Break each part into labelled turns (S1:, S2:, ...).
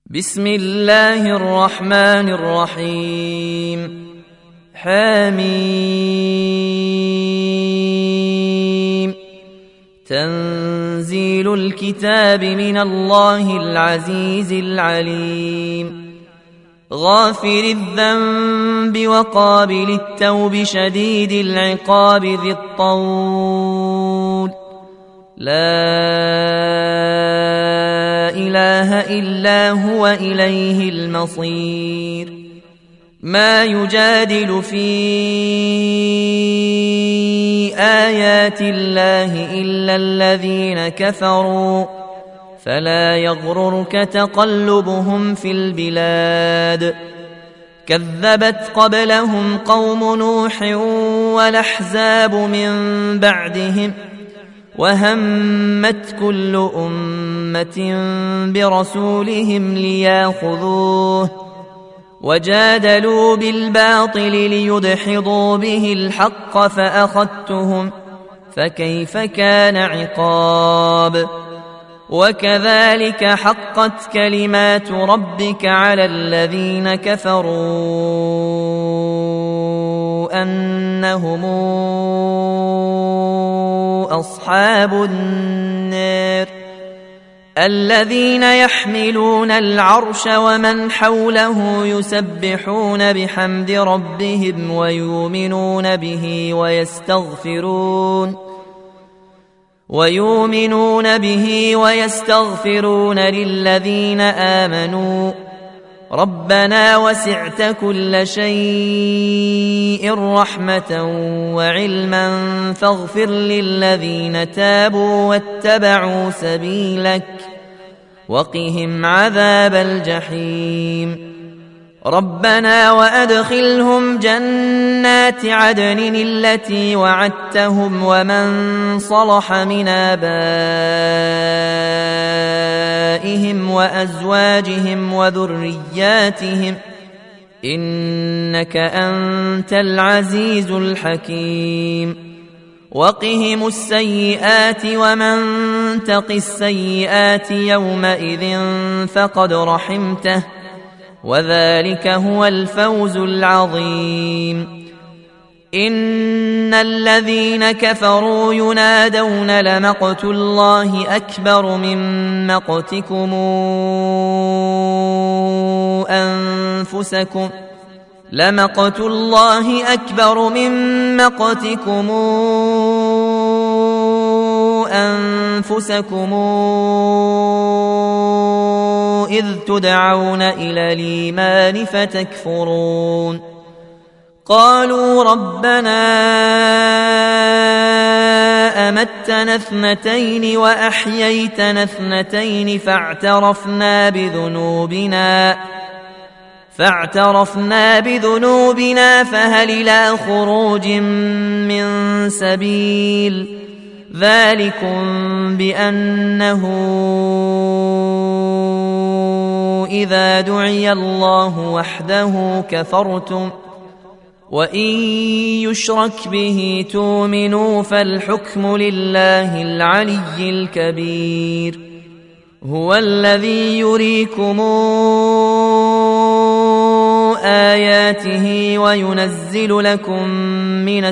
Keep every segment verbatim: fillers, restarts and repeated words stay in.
S1: بسم الله الرحمن الرحيم. حميم. تنزيل الكتاب من الله العزيز العليم. غافر الذنب وقابل التوب شديد العقاب ذي الطول. لا إله إلا هو إليه المصير. ما يجادل في آيات الله إلا الذين كفروا فلا يغررك تقلبهم في البلاد. كذبت قبلهم قوم نوح والأحزاب من بعدهم وهمت كل أمة برسولهم لياخذوه وجادلوا بالباطل ليدحضوا به الحق فأخذتهم فكيف كان عقاب. وكذلك حقت كلمات ربك على الذين كفروا أنهم أصحاب النار الذين يحملون العرش ومن حوله يسبحون بحمد ربهم ويؤمنون به ويستغفرون ويؤمنون به ويستغفرون للذين آمنوا ربنا وسعت كل شيء رحمة وعلما فاغفر للذين تابوا واتبعوا سبيلك وقهم عذاب الجحيم. ربنا وأدخلهم جنات عدن التي وعدتهم ومن صلح من آبائهم وأزواجهم وذرياتهم إنك أنت العزيز الحكيم. وقهم السيئات ومن تق السيئات يومئذ فقد رحمته وذلك هو الفوز العظيم. إن الذين كفروا ينادون لمقت الله أكبر من مقتكم أنفسكم لمقت الله أكبر من مقتكم أنفسكم إذ تدعون إلى الإيمان فتكفرون. قالوا ربنا أمتنا اثنتين وأحييتنا اثنتين فاعترفنا بذنوبنا فاعترفنا بذنوبنا فهل إلى خروج من سبيل. ذلكم بأنه إذا دعي الله وحده كفرتم وإن يشرك به تؤمنوا فالحكم لله العلي الكبير. هو الذي يريكم آياته وينزل لكم من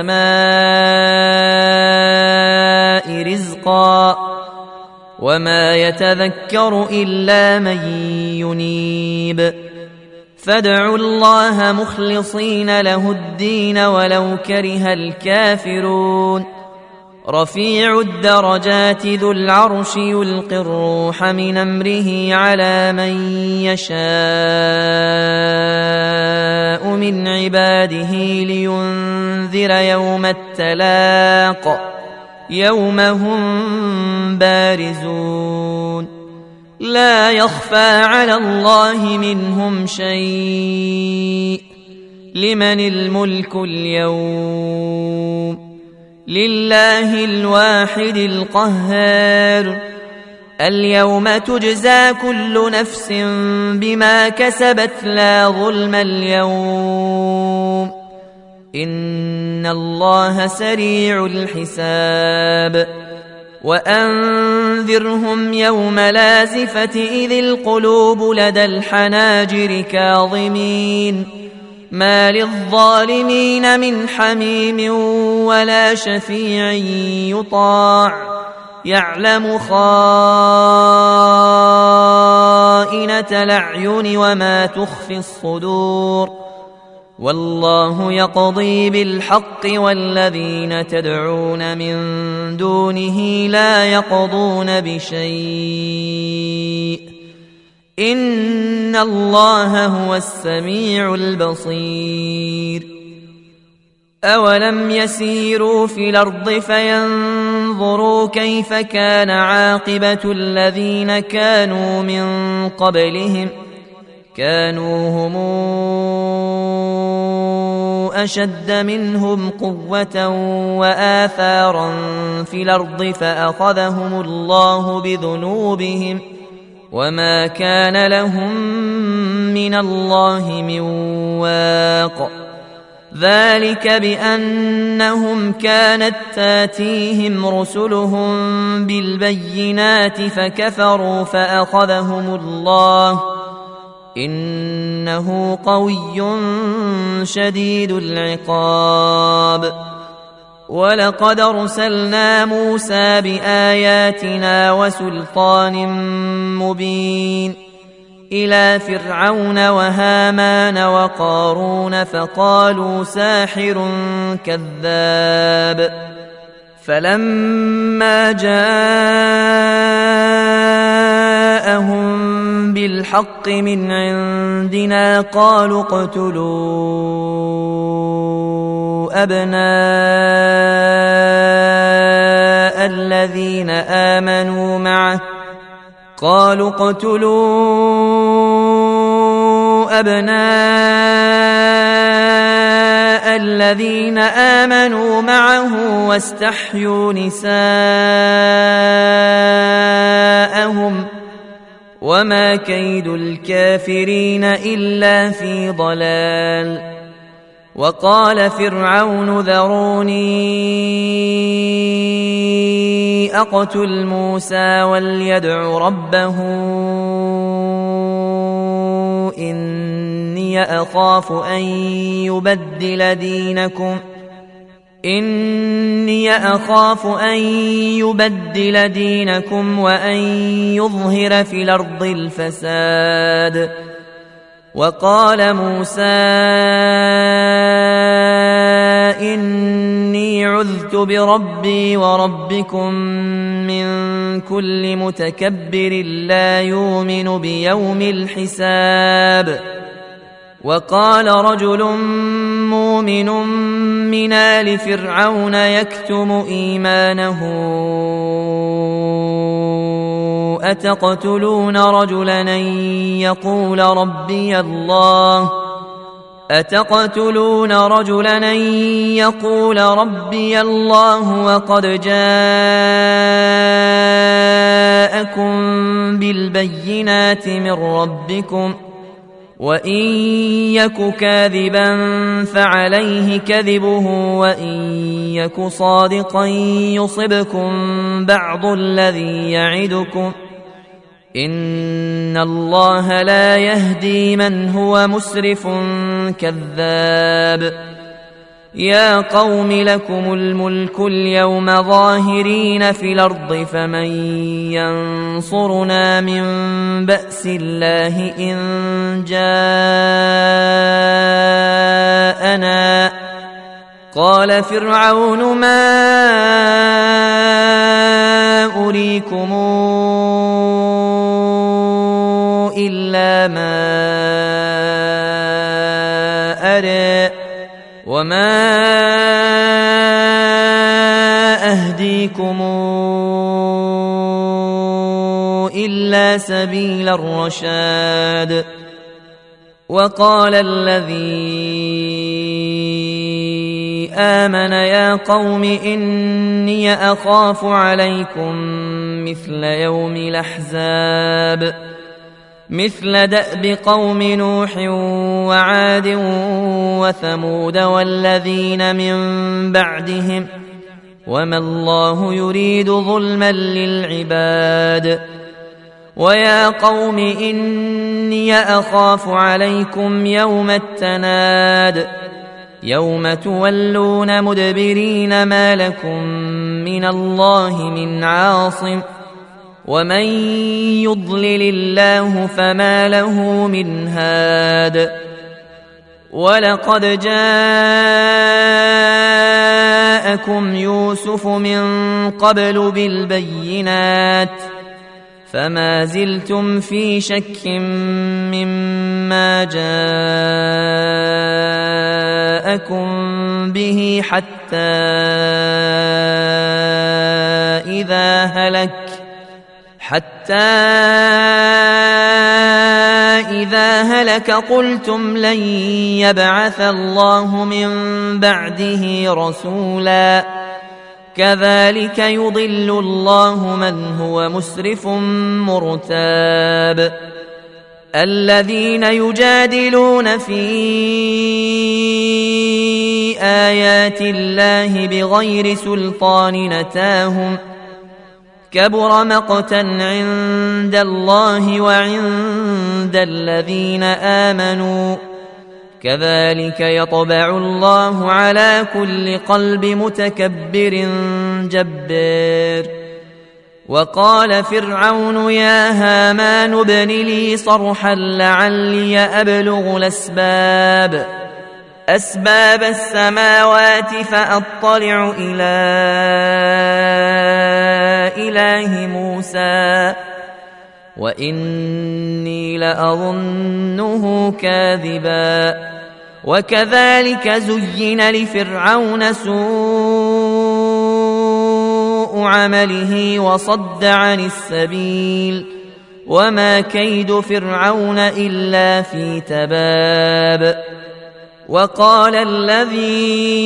S1: السماء رزقا وما يتذكر إلا من ينيب. فادعوا الله مخلصين له الدين ولو كره الكافرون. رفيع الدرجات ذو العرش يلقي الروح من أمره على من يشاء من عباده لينذر يوم التلاق يوم هم بارزون لا يخفى على الله منهم شيء. لمن الملك اليوم؟ لله الواحد القهار. اليوم تجزى كل نفس بما كسبت لا ظلم اليوم إن الله سريع الحساب. وأنذرهم يوم لازفة إذ القلوب لدى الحناجر كاظمين ما للظالمين من حميم ولا شفيع يطاع يعلم خائنة الأعين وما تخفي الصدور والله يقضي بالحق والذين تدعون من دونه لا يقضون بشيء إن الله هو السميع البصير أولم يسيروا في الأرض فينظروا كيف كان عاقبة الذين كانوا من قبلهم كانوا هم أشد منهم قوة وآثارا في الأرض فأخذهم الله بذنوبهم وما كان لهم من الله من واق ذلك بأنهم كانت تاتيهم رسلهم بالبينات فكفروا فأخذهم الله إنه قوي شديد العقاب ولقد أرسلنا موسى بآياتنا وسلطان مبين إلى فرعون وهامان وقارون فقالوا ساحر كذاب فلما جاءهم بالحق من عندنا قالوا اقتلوا أبناء الذين آمنوا معه قالوا اقتلوا أبناء الذين آمنوا معه واستحيوا نساءهم وما كيد الكافرين إلا في ضلال وقال فرعون ذروني أقتل موسى وليدع ربه إني أخاف أن يبدل دينكم إني أخاف أن يبدل دينكم وأن يظهر في الأرض الفساد وقال موسى إني عذت بربي وربكم من كل متكبر لا يؤمن بيوم الحساب وقال رجل مؤمن من آل فرعون يكتم إيمانه أتقتلون رجلا أن يقول ربي الله أتقتلون رجلا أن يقول ربي الله وقد جاءكم بالبينات من ربكم وإن يك كاذبا فعليه كذبه وإن يك صادقا يصبكم بعض الذي يعدكم إن الله لا يهدي من هو مسرف كذاب يا قوم لكم الملك اليوم ظاهرين في الأرض فمن ينصرنا من بأس الله إن جاءنا قال فرعون ما أريكم إلا ما أرى وما أهديكم إلا سبيل الرشاد وقال الذي آمن يا قوم إني أخاف عليكم مثل يوم الأحزاب مثل دأب قوم نوح وعاد وثمود والذين من بعدهم وما الله يريد ظلما للعباد. ويا قوم إني أخاف عليكم يوم التناد يوم تولون مدبرين ما لكم من الله من عاصم ومن يضلل الله فما له من هاد. ولقد جاءكم يوسف من قبل بالبينات فما زلتم في شك مما جاءكم به حتى إذا هلك حتى إذا هلك قلتم لن يبعث الله من بعده رسولا كذلك يضل الله من هو مسرف مرتاب. الذين يجادلون في آيات الله بغير سلطان نتاهم كبر مقتا عند الله وعند الذين آمنوا كذلك يطبع الله على كل قلب متكبر جبار. وقال فرعون يا هامان ابن لي صرحا لعلي أبلغ الأسباب أسباب السماوات فأطلع إلى إله موسى وإني لأظنه كاذبا. وكذلك زين لفرعون سوء عمله وصد عن السبيل وما كيد فرعون إلا في تباب. وقال الذي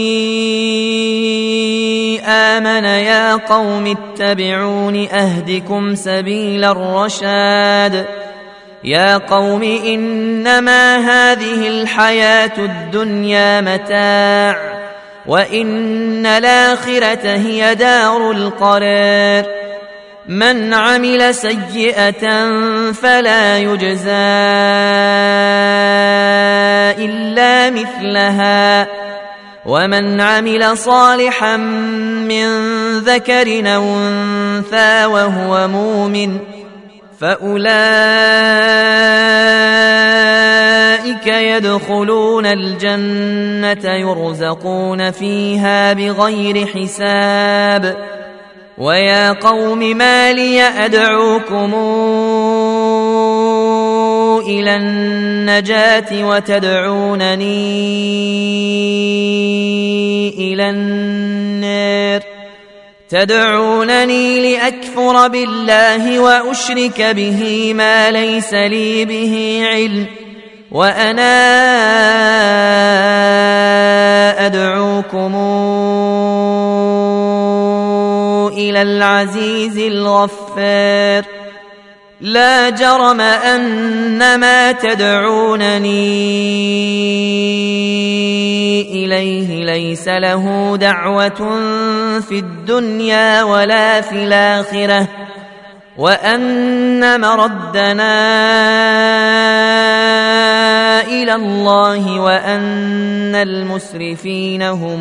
S1: آمن يا قوم اتبعون أهدكم سبيل الرشاد. يا قوم إنما هذه الحياة الدنيا متاع وإن الآخرة هي دار القرار. من عمل سيئة فلا يجزى إلا مثلها ومن عمل صالحا من ذكر أو أنثى وهو مؤمن فأولئك يدخلون الجنة يرزقون فيها بغير حساب. ويا قوم ما لي أدعوكم إلى النجاة وتدعونني إلى النار تدعونني لأكفر بالله وأشرك به ما ليس لي به علم وأنا أدعوكم إلى العزيز الغفار. لا جرم أن ما تدعونني إليه ليس له دعوة في الدنيا ولا في الآخرة وأن مردنا إلى الله وأن المسرفين هم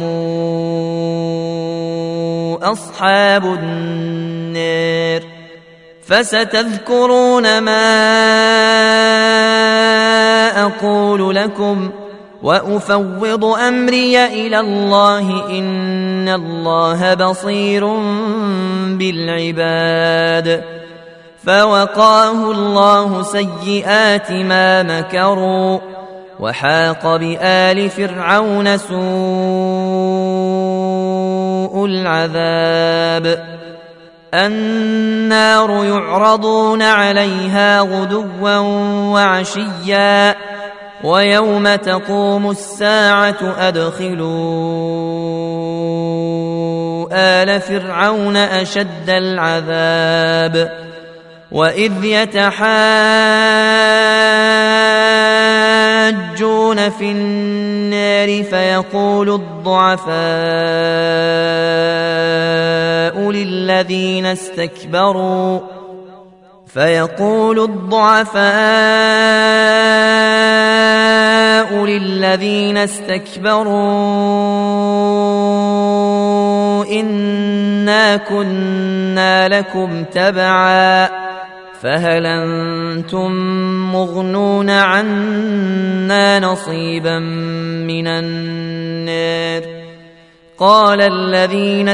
S1: أصحاب النار. فستذكرون ما أقول لكم وأفوض أمري إلى الله إن الله بصير بالعباد. فوقاه الله سيئات ما مكروا وحاق بآل فرعون سوء العذاب. النار يعرضون عليها غدوا وعشيا ويوم تقوم الساعة أدخلوا آل فرعون أشد العذاب. وإذ يتحاجون يحاجون في النار فيقول الضعفاء للذين استكبروا فيقول الضعفاء للذين استكبروا إنا كنا لكم تبعا فهل أنتم مغنون عنا نصيبا من النار قال الذين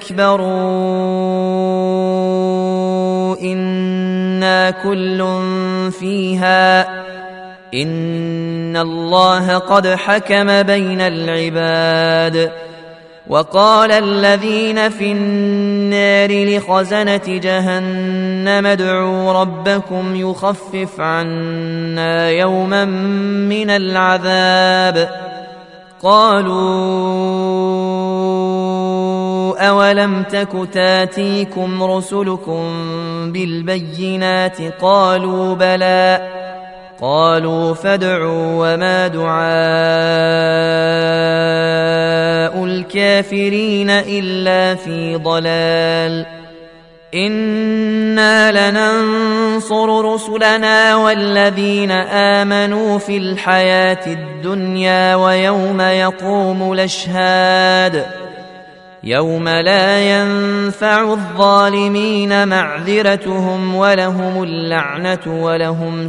S1: استكبروا إنا كل فيها إن الله قد حكم بين العباد وقال الذين في النار لخزنة جهنم ادعوا ربكم يخفف عنا يوما من العذاب قالوا أولم تك تاتيكم رسلكم بالبينات قالوا بلى قالوا فادعوا وما دعاء الكافرين إلا في ضلال إنا لننصر رسلنا والذين آمنوا في الحياة الدنيا ويوم يقوم الأشهاد يوم لا ينفع الظالمين معذرتهم ولهم اللعنة ولهم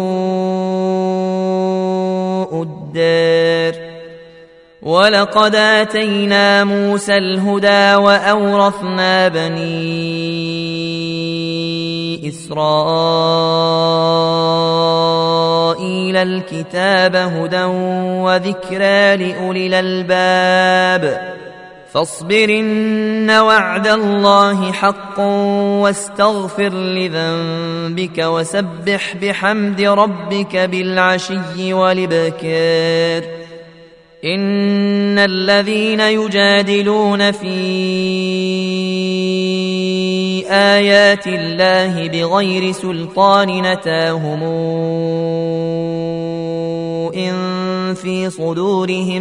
S1: سوء الدار ولقد آتينا موسى الهدى وأورثنا بني إسرائيل الكتاب هدى وذكرى لأولي الألباب فاصبر إن وعد الله حق واستغفر لذنبك وسبح بحمد ربك بالعشي والإبكار إن الذين يجادلون في آيات الله بغير سلطان نتاهم إن في صدورهم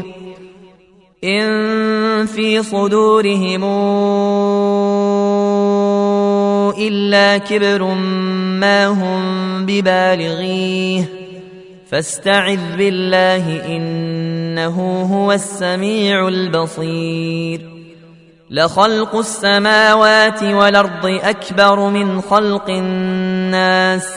S1: إن في صدورهم إلا كبر ما هم ببالغيه فاستعذ بالله إنه هو السميع البصير لخلق السماوات والأرض أكبر من خلق الناس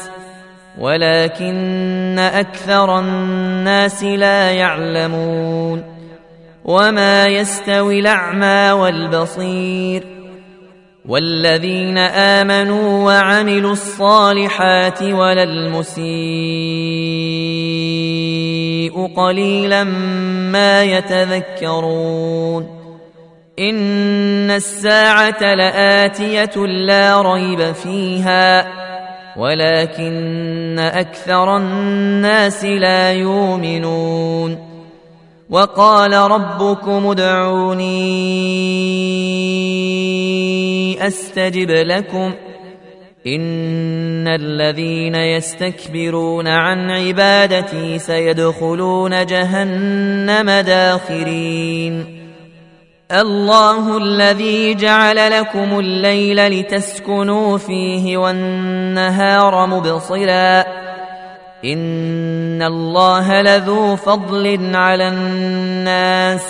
S1: ولكن أكثر الناس لا يعلمون وما يستوي الأعمى والبصير والذين آمنوا وعملوا الصالحات ولا المسيء قليلا ما يتذكرون إن الساعة لآتية لا ريب فيها ولكن أكثر الناس لا يؤمنون وقال ربكم ادعوني أستجب لكم إن الذين يستكبرون عن عبادتي سيدخلون جهنم داخرين الله الذي جعل لكم الليل لتسكنوا فيه والنهار مبصرا إن الله لذو فضل على الناس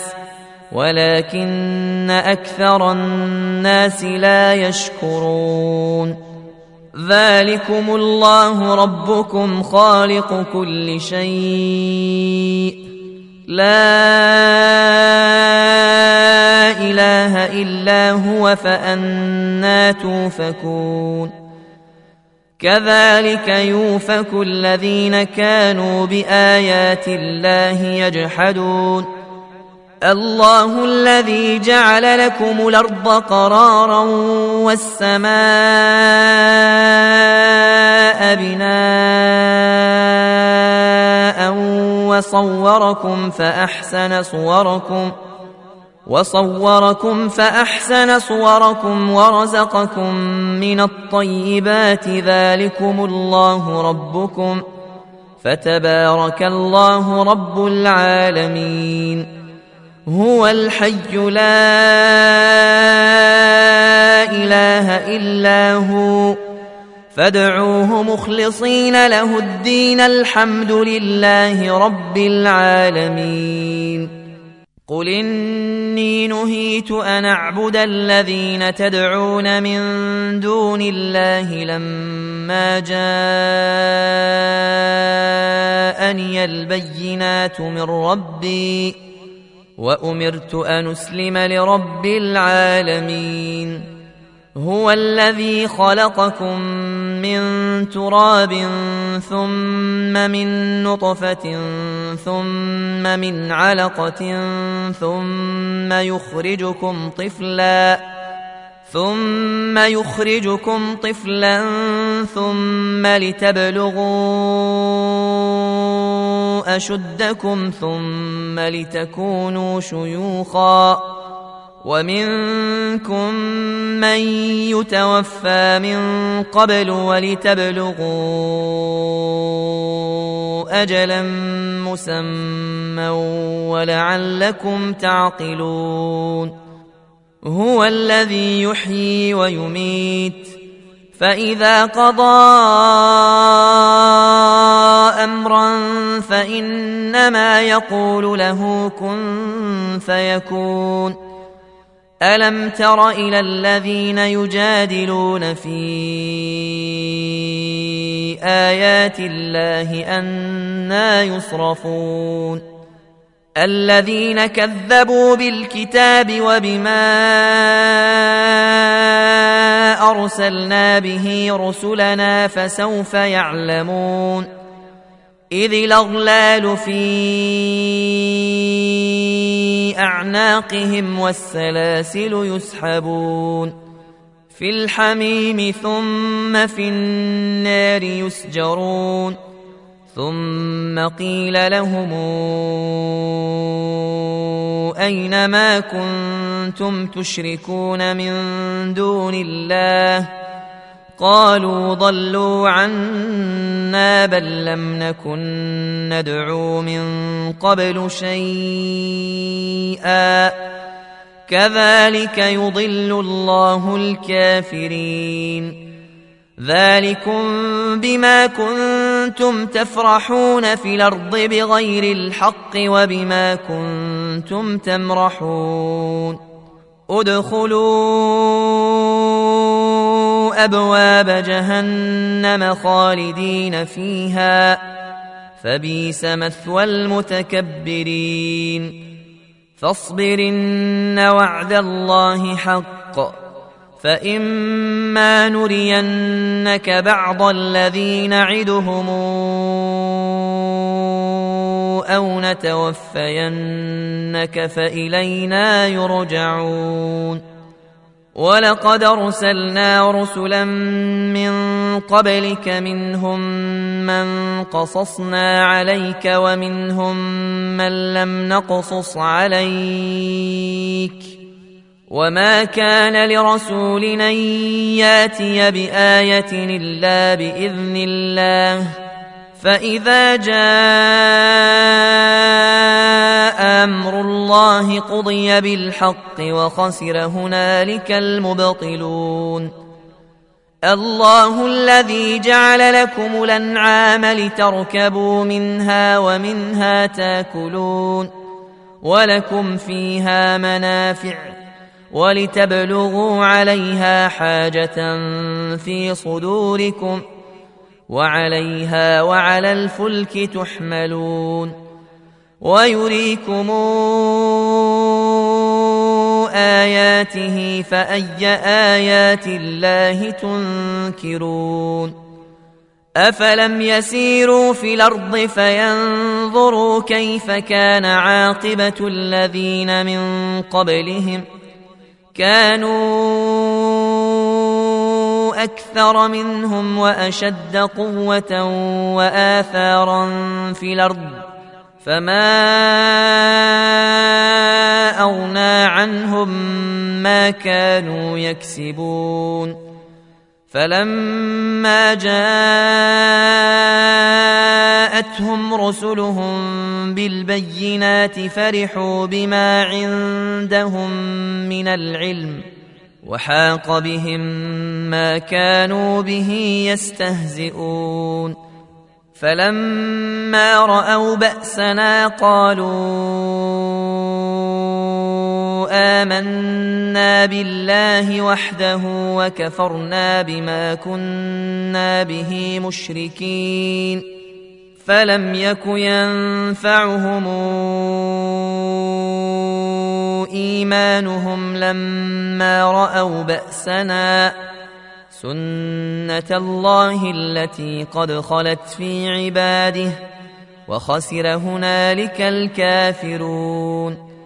S1: ولكن أكثر الناس لا يشكرون ذلكم الله ربكم خالق كل شيء لا إله إلا هو فأنى توفكون كذلك يؤفك الذين كانوا بآيات الله يجحدون الله الذي جعل لكم الأرض قرارا والسماء بناء وصوركم فأحسن صوركم وصوركم فأحسن صوركم ورزقكم من الطيبات ذلكم الله ربكم فتبارك الله رب العالمين. هو الحي لا إله إلا هو فادعوه مخلصين له الدين الحمد لله رب العالمين. قل إني نهيت أن أعبد الذين تدعون من دون الله لما جاءني البينات من ربي وأمرت أن أسلم لرب العالمين. هو الذي خلقكم من تراب ثم من نطفة ثم من علقة ثم يخرجكم طفلا ثم يخرجكم طفلا ثم لتبلغوا أشدكم ثم لتكونوا شيوخا ومنكم من يتوفى من قبل ولتبلغوا أجلا مسمى ولعلكم تعقلون. هو الذي يحيي ويميت فإذا قضى أمرا فإنما يقول له كن فيكون. ألم تر إلى الذين يجادلون في آيات الله أنى يصرفون الذين كذبوا بالكتاب وبما أرسلنا به رسلنا فسوف يعلمون إذ الأغلال في أعناقهم والسلاسل يسحبون في الحميم ثم في النار يسجرون ثم قيل لهم أين ما كنتم تشركون من دون الله قالوا ضلوا عنا بل لم نكن ندعو من قبل شيئا كذلك يضل الله الكافرين. ذلكم بما كنتم تفرحون في الأرض بغير الحق وبما كنتم تمرحون. ادخلوا أبواب جهنم خالدين فيها فبئس مثوى المتكبرين. فاصبر إن وعد الله حق فإما نرينك بعض الذي نعدهم أو نتوفينك فإلينا يرجعون. ولقد أرسلنا رسلا من قبلك منهم من قصصنا عليك ومنهم من لم نقصص عليك وما كان لرسول أن ياتي بآية إلا بإذن الله فإذا جاء أمر الله قضي بالحق وخسر هنالك المبطلون. الله الذي جعل لكم الأنعام لتركبوا منها ومنها تاكلون ولكم فيها منافع ولتبلغوا عليها حاجة في صدوركم وعليها وعلى الفلك تحملون ويريكم آياته فأي آيات الله تنكرون. أفلم يسيروا في الأرض فينظروا كيف كان عاقبة الذين من قبلهم كانوا أكثر منهم وأشد قوة وآثارا في الأرض فما أغنى عنهم ما كانوا يكسبون. فلما جاء جاءتهم رسلهم بالبينات فرحوا بما عندهم من العلم وحاق بهم ما كانوا به يستهزئون فلما رأوا بأسنا قالوا آمنا بالله وحده وكفرنا بما كنا به مشركين فلم يك ينفعهم إيمانهم لما رأوا بأسنا سنة الله التي قد خلت في عباده وخسر هنالك الكافرون